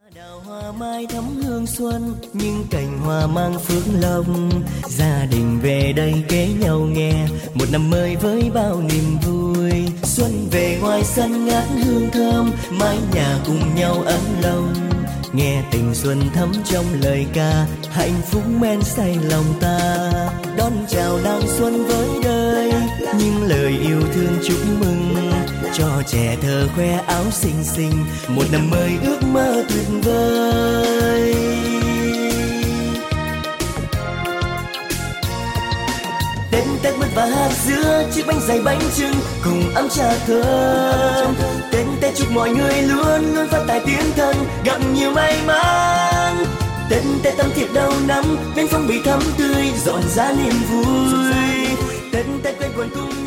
Đào hoa mai thắm hương xuân, những cành hoa mang phước lộc. Gia đình về đây kế nhau nghe một năm mới với bao niềm vui. Xuân về ngoài sân ngát hương thơm, mái nhà cùng nhau ấm lòng. Nghe tình xuân thấm trong lời ca, hạnh phúc men say lòng ta. Đón chào đang xuân với đời, những lời yêu thương chúc mừng. Cho trẻ thơ khoe áo xinh xinh, một năm mới ước mơ tuyệt vời. Đến Tết mứt và hạt dưa, chiếc bánh dày bánh chưng cùng ấm trà thơm. Đến Tết chúc mọi người luôn luôn phát tài tiến thân, gặp nhiều may mắn. Đến Tết tâm thiệt đầu năm, bên phong bì thắm tươi, rộn rã niềm vui. Đến Tết quây quần cùng